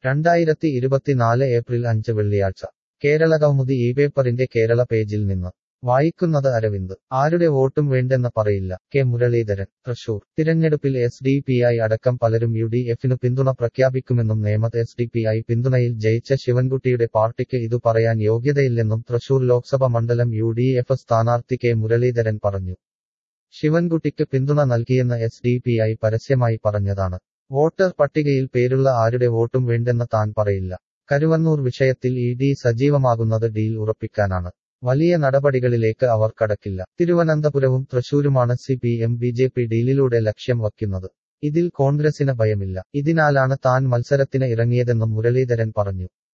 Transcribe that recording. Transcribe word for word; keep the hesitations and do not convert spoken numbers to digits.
രണ്ടായിരത്തി ഇരുപത്തിനാല് ഏപ്രിൽ അഞ്ച് വെള്ളിയാഴ്ച കേരളകൗമുദി ഈ പേപ്പറിന്റെ കേരള പേജിൽ നിന്ന് വായിക്കുന്നത് അരവിന്ദ് ആരുടെ വോട്ടും വേണ്ടെന്ന് പറയില്ല കെ മുരളീധരൻ തൃശൂർ തിരഞ്ഞെടുപ്പിൽ എസ് ഡി പി ഐ അടക്കം പലരും യു ഡി എഫിനു പിന്തുണ പ്രഖ്യാപിക്കുമെന്നും നേമത്ത് എസ് ഡി പി ഐ പിന്തുണയിൽ ജയിച്ച ശിവൻകുട്ടിയുടെ പാർട്ടിക്ക് ഇതു പറയാൻ യോഗ്യതയില്ലെന്നും തൃശൂർ ലോക്സഭ മണ്ഡലം യു ഡി എഫ് സ്ഥാനാർത്ഥി കെ മുരളീധരൻ പറഞ്ഞു. ശിവൻകുട്ടിക്ക് പിന്തുണ നൽകിയെന്ന് എസ് ഡി പി ഐ പരസ്യമായി പറഞ്ഞതാണ്. വോട്ടർ പട്ടികയിൽ പേരുള്ള ആരുടെ വോട്ടും വേണ്ടെന്ന് താൻ പറയില്ല. കരുവന്നൂർ വിഷയത്തിൽ ഇ ഡി സജീവമാകുന്നത് ഡീൽ ഉറപ്പിക്കാനാണ്. വലിയ നടപടികളിലേക്ക് അവർ കടക്കില്ല. തിരുവനന്തപുരവും തൃശൂരുമാണ് C P M B J P ഡീലിലൂടെ ലക്ഷ്യം വയ്ക്കുന്നത്. ഇതിൽ കോൺഗ്രസിന് ഭയമില്ല. ഇതിനാലാണ് താൻ മത്സരത്തിന് ഇറങ്ങിയതെന്നും മുരളീധരൻ പറഞ്ഞു.